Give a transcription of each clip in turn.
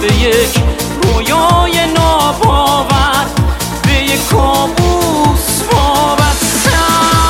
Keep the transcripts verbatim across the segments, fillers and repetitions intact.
یک رویای ناباور به یک کابوس وابستم.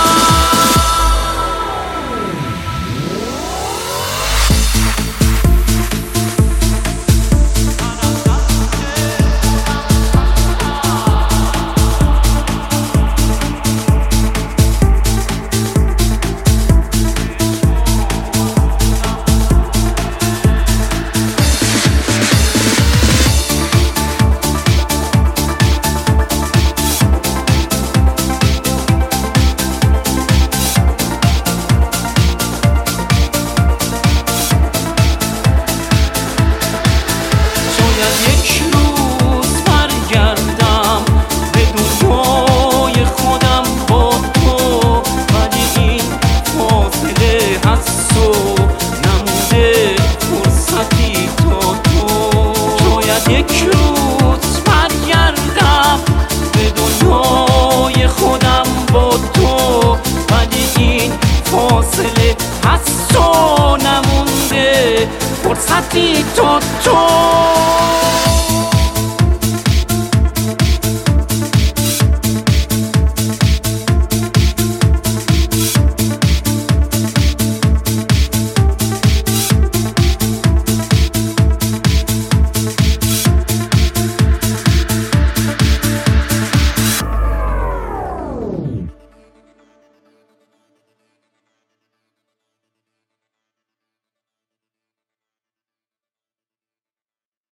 یک روز برگردم به دنیای خودم با تو، ولی این فاصله هست و نمونده فرصتی تا تو. شاید یک روز برگردم به دنیای خودم با تو، ولی این فاصله هست و نمونده فرصتی تا تو.